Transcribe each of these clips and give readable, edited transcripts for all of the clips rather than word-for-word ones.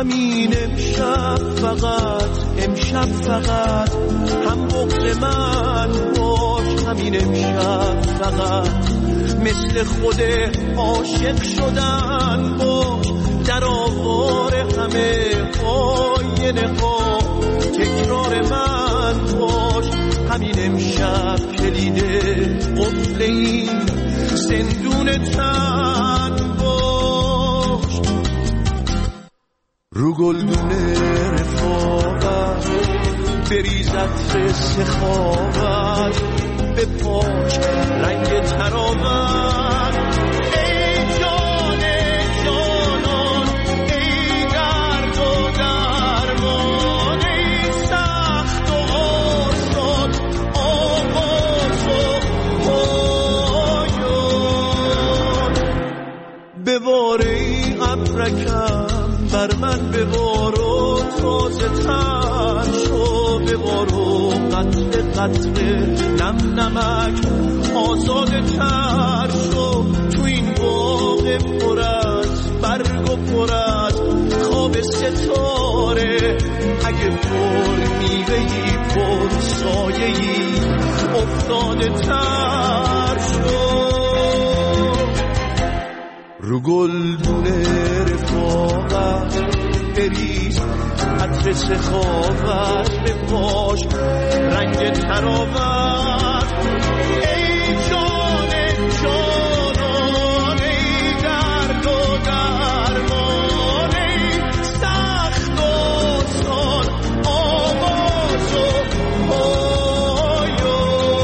همین امشب فقط هم بغض من باش، همین امشب فقط مثل خود عاشق شدن باش، در آوار همه آینه ها تکرار من باش، همین امشب کلید قفل این زندون تن باش. رو گلدون رفاقت بریزت سخاوت به پاش رنگ تراوت، ای جان جانان ای درد و درمان، ای سخت و آسان آواز و پایان. ببار ای ابرکم بر من ببار و تازه تر شو، ببار و قطره قطره نم نمک آزاده تر شو، تو این باغ پر از برگ و پر از خواب ستاره، اگه پر میوهی پر سایه‌ای افتاده تر شو. رو گلدون رفاقت بریز عطر سخاوت به پاش رنگ تراوت، ای جان جانان ای درد و درمان، ای سخت و آسان آواز و پایان.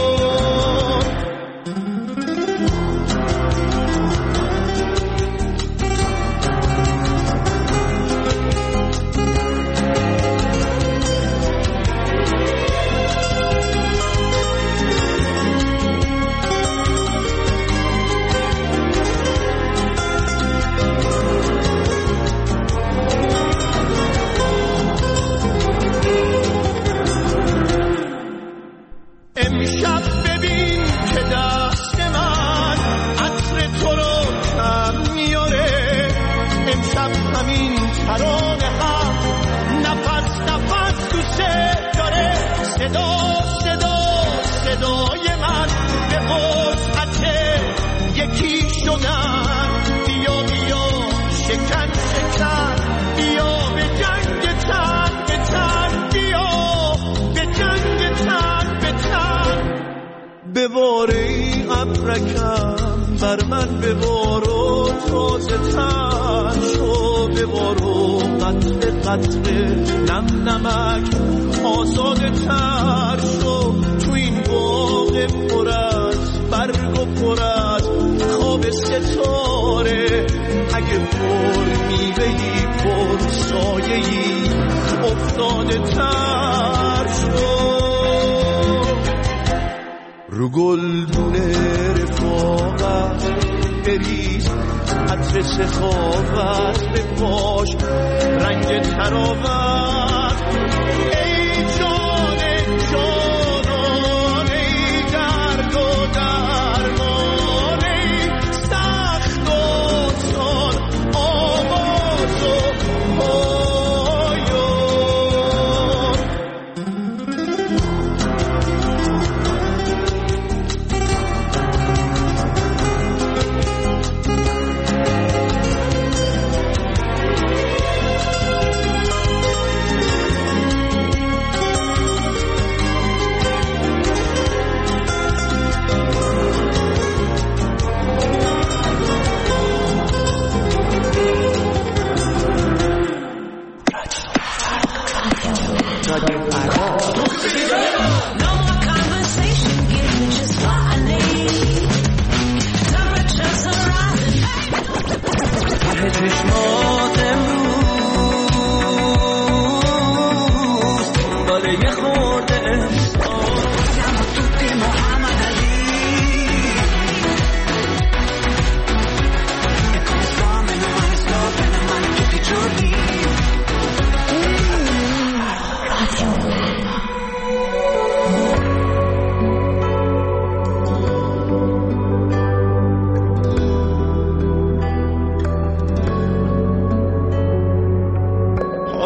امشب ببین که دست من عطر تو رو کم میاره، امشب همین ترانه هم نفس نفس دوست داره، صدا صدا صدای من به وسعت یکی شدن، بیا بیا شکن شکن بیا به جنگ تن به تن، بیا به جنگ تن به تن. ببار ای ابرکم بر من ببار و تازه تر شو، ببار و قطره قطره نم نمک آزاده تر شو، تو این باغ پر از برگ و پر از خواب ستاره، اگه پر میوهی پر سایه‌ای افتاده تر شو. رو گلدون رفاقت بریز عطر سخاوت به پاش رنگ تراوت، ای جان جانان ای درد و درمان، ای سخت و آسان آواز و پایان.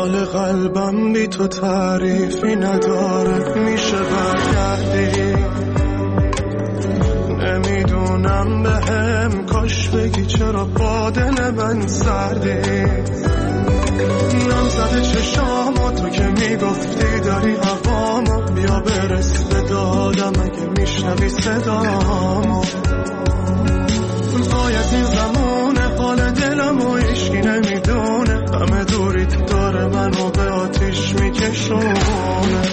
حال قلبم بی تو تعریفی نداره، میشه برگردی؟ نمیدونم بهم کاش بگی چرا با دل من سردی. نم زده چشامو تو که میگفتی داری هوامو، بیا برس به دادم اگه میشنوی صدامو. وای از این زمونه حال دلمو هیچکی نمیدونه، همه دوریت داره منو به آتیش میکشونه.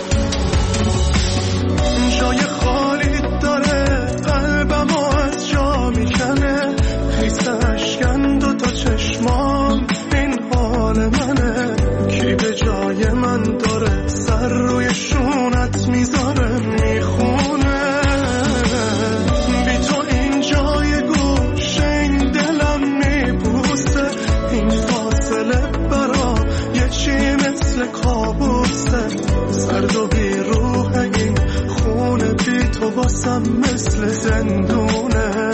جای خالی داره قلبمو از جا میکنه، خیس اشکن دوتا چشمام این حال منه. کی به جای من داره سر روی شونت میذاره میخونه. بی تو این جای گوشه این دلم میبوسه، این فاصله برا یه چی مثل کابوسه. سرد و بی روح این خونه بی تو واسم مثل زندونه.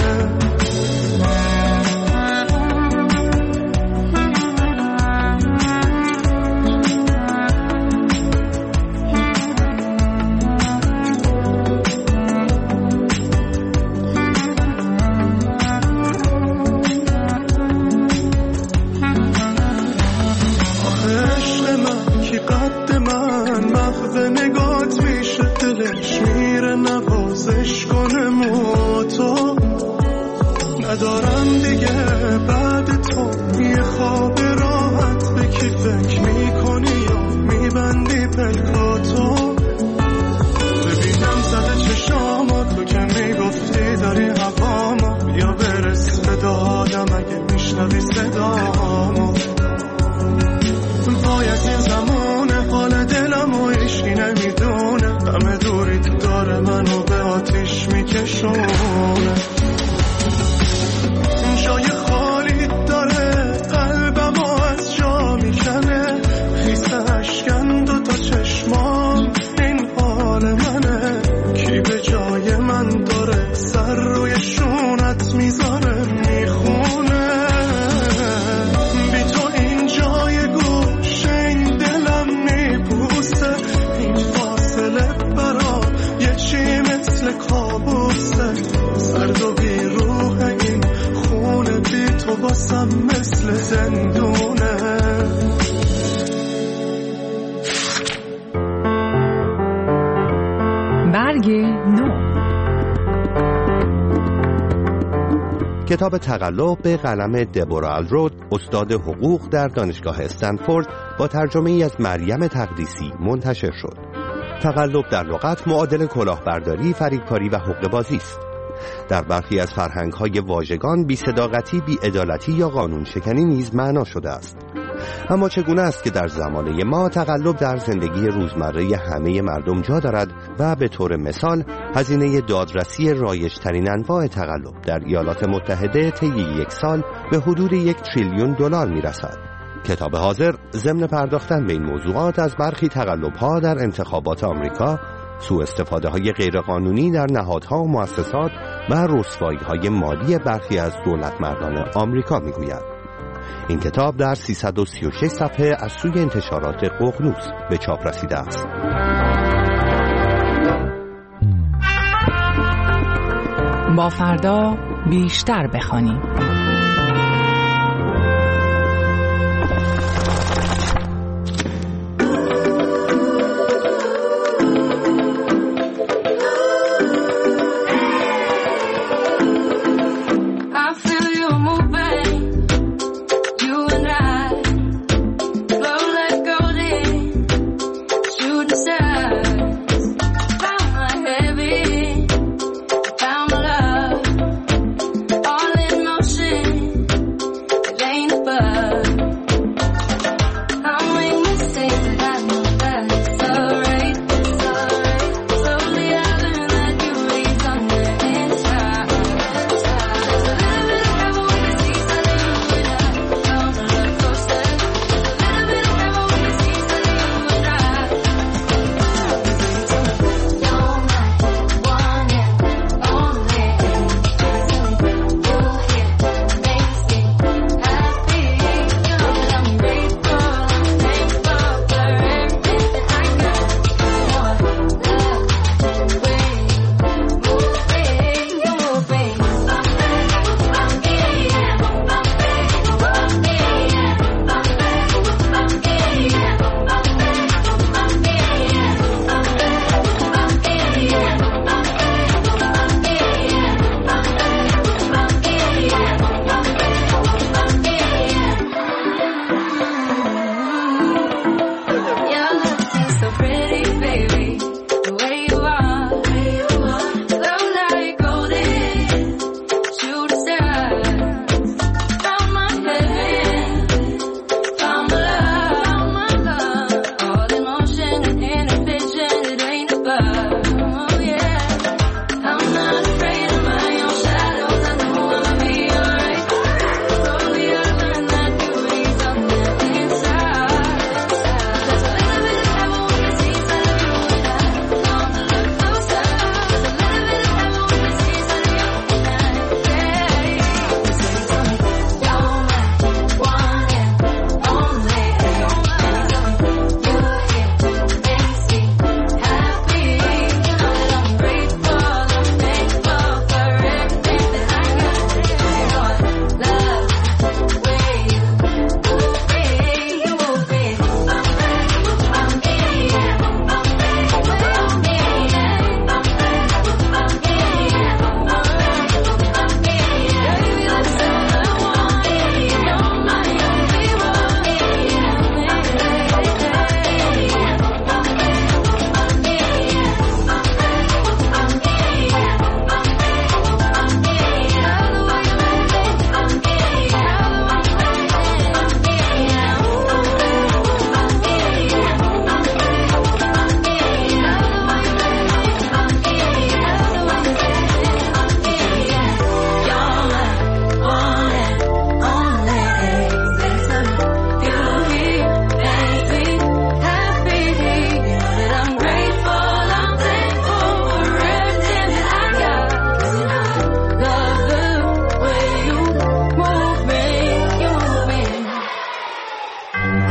ندارم دیگه بعد تو یه خواب راحت، به کی فکر میکنی یا میبندی پلکاتو. ببینم زده چشامو تو که میگفتی داری هوامو، بیا برس به دادم اگه میشنوی صدامو. وای از این زمونه حال دلمو هیچکی نمیدونه، همه دوریت داره منو به آتیش میکشونه. جای خالی داره قلبمو از جا میکنه، خیس اشکن دوتا چشمام این حال منه. کی به جای من داره سر روی شونت میذاره میخونه. بی تو این جای گوشه این دلم میبوسه، این فاصله برا یه چی مثل کابوسه. سرد و بی روح این خونه بی تو واسم مثل زندونه. برگ نو. کتاب تقلب به قلم دبورا آلرود، استاد حقوق در دانشگاه استنفورد، با ترجمه ای از مریم تقدیسی منتشر شد. تقلب در لغت معادل کلاهبرداری، فریبکاری و حقه‌بازی است. در برخی از فرهنگ‌های واژگان بی‌صداقتی، بی‌عدالتی یا قانون شکنی نیز معنا شده است. اما چگونه است که در زمانه ما تقلب در زندگی روزمره همه مردم جا دارد و به طور مثال هزینه دادرسی رایج‌ترین انواع تقلب در ایالات متحده طی یک سال به حدود 1 تریلیون دلار می‌رسد. کتاب حاضر ضمن پرداختن به این موضوعات از برخی تقلب‌ها در انتخابات آمریکا، سوء استفاده های غیرقانونی در نهادها و مؤسسات و رسوایی های مالی برخی از دولتمردان آمریکا میگوید. این کتاب در 336 صفحه از سوی انتشارات ققنوس به چاپ رسیده است. با فردا بیشتر بخوانیم.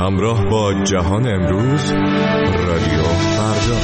همراه با جهان امروز، رادیو فردا.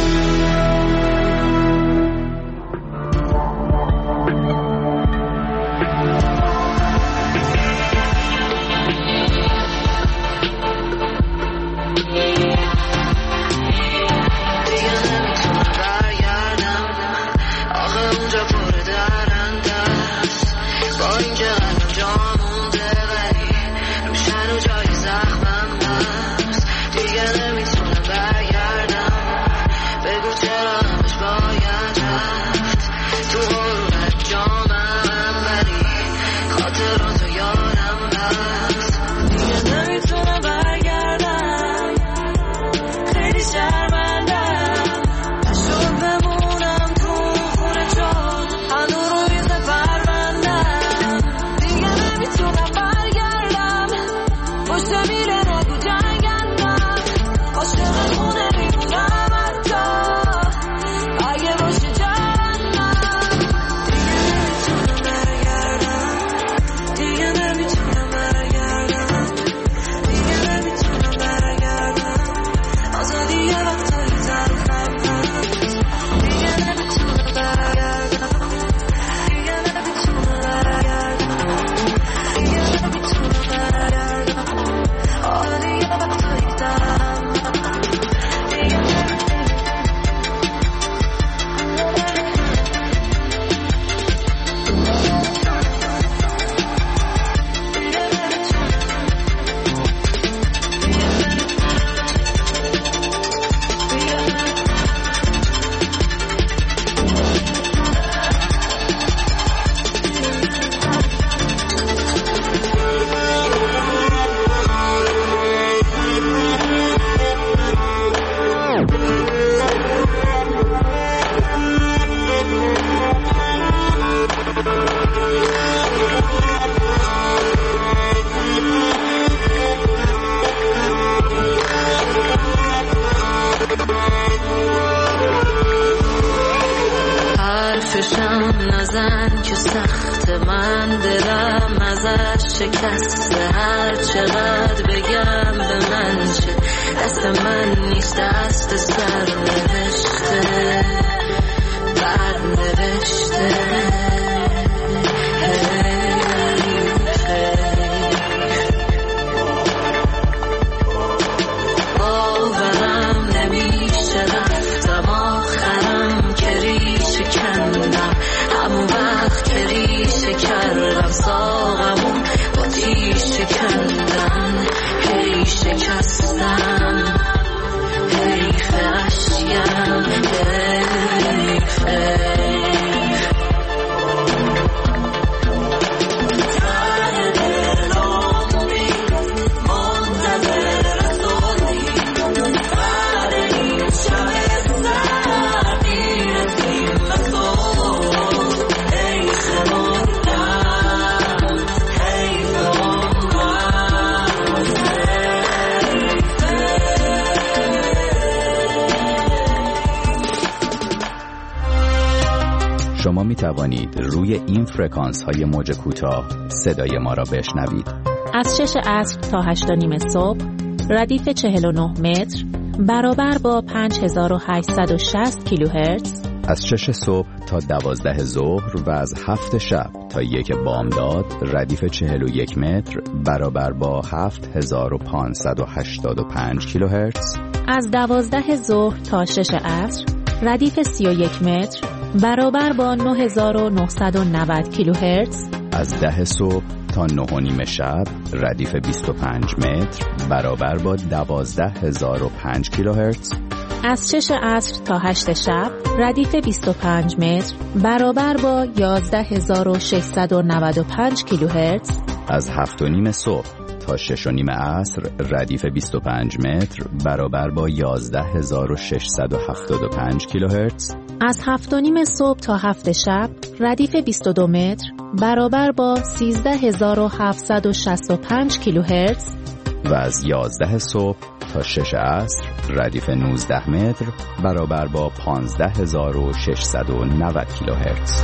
نزن که سخت، من دلم ازش شکسته، هر چقدر بگم به من چه، دست من نیست دست سر نوشته بر نوشته. باورم نمیشه رفتم آخرم که ریشه کندم، همون وقت که ریشه کردم ساقمون با تیشه کندم، هی شکستم حیف اشیم حیفه. شما می توانید روی این فرکانس های موج کوتاه صدای ما را بشنوید. از 6 عصر تا 8:30 صبح ردیف 49 متر برابر با 5860 کیلوهرتز، از 6 صبح تا 12 ظهر و از 7 شب تا 1 بامداد ردیف 41 متر برابر با 7585 کیلوهرتز، از 12 ظهر تا 6 عصر ردیف 31 متر برابر با 9990 کیلوهرتز، از 10 صبح تا 9:30 شب ردیف 25 متر برابر با 12005 کیلوهرتز، از 6 عصر تا 8 شب ردیف 25 متر برابر با 11695 کیلوهرتز، از 7:30 صبح تا 6:30 عصر ردیف 25 متر برابر با 11675 کیلوهرتز، از 7:30 صبح تا 7 شب ردیف 22 متر برابر با 13765 کیلوهرتز، و از 11 صبح تا 6 عصر ردیف 19 متر برابر با 15690 کیلوهرتز.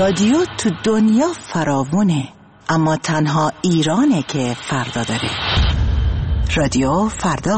رادیو تو دنیا فراوونه، اما تنها ایرانه که فردا داره. رادیو فردا.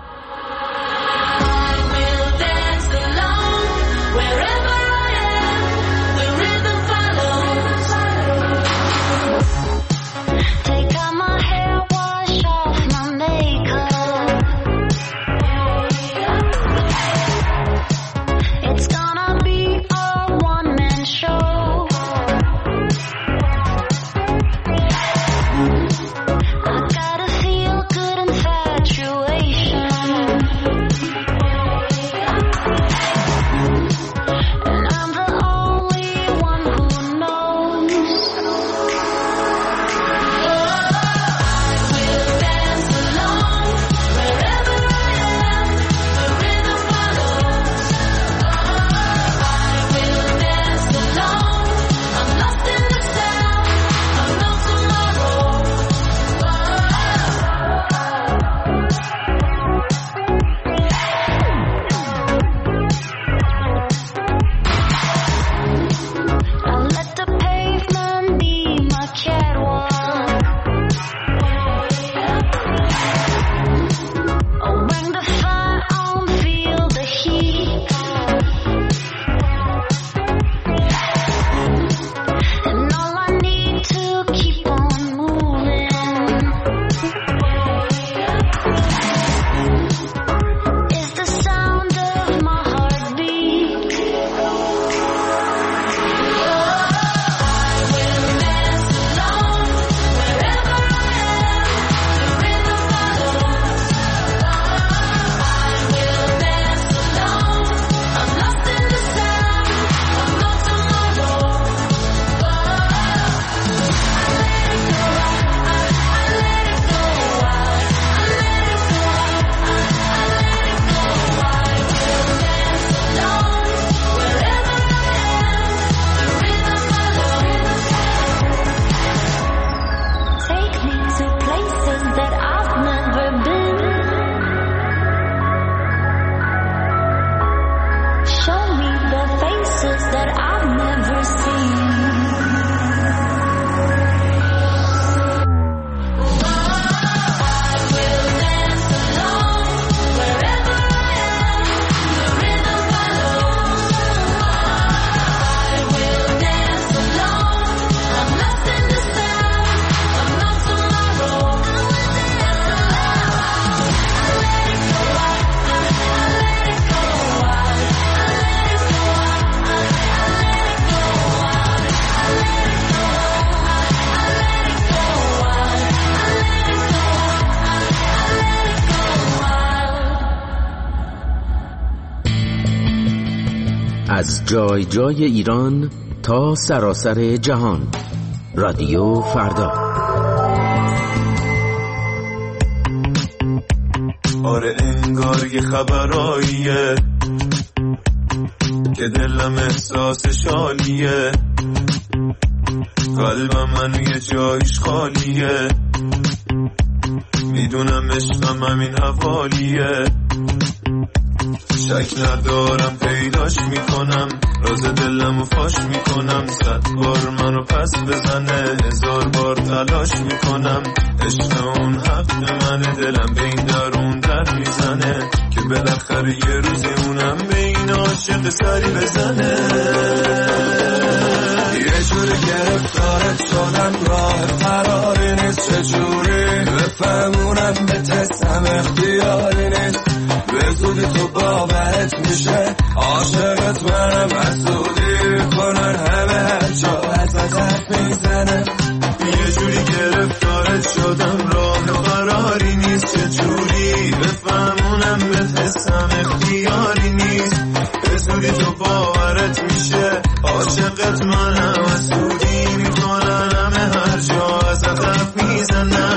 از جای جای ایران تا سراسر جهان. رادیو فردا. آره انگار یه خبراییه که دلم احساسش حالیه، قلبم منو یه جایش خالیه، میدونم عشقم همین حوالیه، شک ندارم پیداش میکنم، راز دلمو فاش میکنم، 100 بار منو پس بزنه، 1000 بار تلاش میکنم، عشق اون حق منه، دلم به این درون در میزنه که بالاخره یه روزی اونم به این عاشق سری بزنه. یه جوری گرفتارت شدم، راه فراری نیست، چجوری بفهمونم به تستم اختیاری نیست، به زودی تو باورت میشه عاشقت منم، حسودی کنن همه هر جا ازت حرف میزنه، یه جوری گرفتارت شدم، راه فراری نیست، چجوری بفهمونم به حسم اختیاری نیست، به زودی تو باورت میشه عاشقت منم، حسودی میکنن همه هر جا ازت حرف میزنم،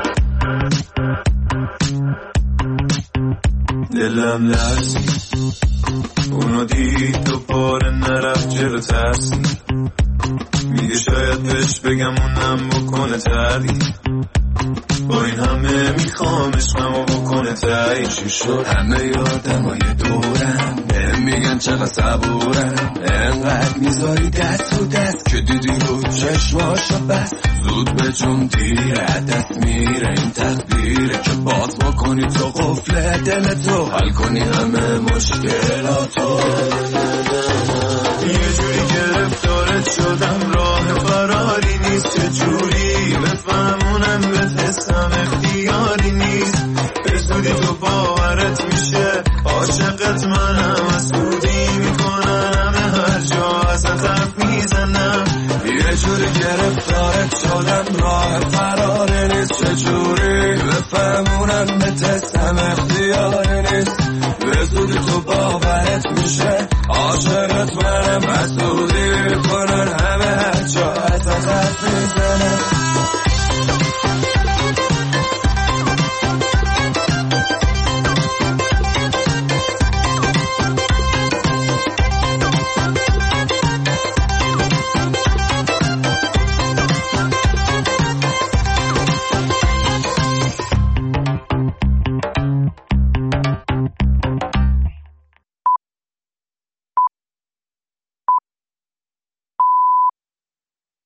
دلم لرزید اونو دید تو پاره نرفت جلو ترسید، میگه شاید بهش بگم اونم بکنه تردید، با این همه میخوام عشقمو بکنه تایید، چی شد همه آدمای دورم به میگن چقدر صبورم، انقدر میذاری دست رو دست که دیدی رو چشماشو بس. زود به جون دیره دست میره این تقدیره که باز بکنی تو قفل دلتو، حل کنی همه مشکلاتو. یه جوری گرفتارت شدم راه فراری نیست، چه جوری بفهمونم به حسم اختیاری نیست. به زودی تو باورت میشه عاشقت منم، از بودی میکنن همه هر جا ازت حرف میزنم. یه جوری گرفتارت شدم راه فراری نیست، چه جوری بفهمونم به حسم اختیاری نیست. به زودی تو باورت میشه عاشقت منم، از بودی میکنن همه هر جا ازت حرف میزنم.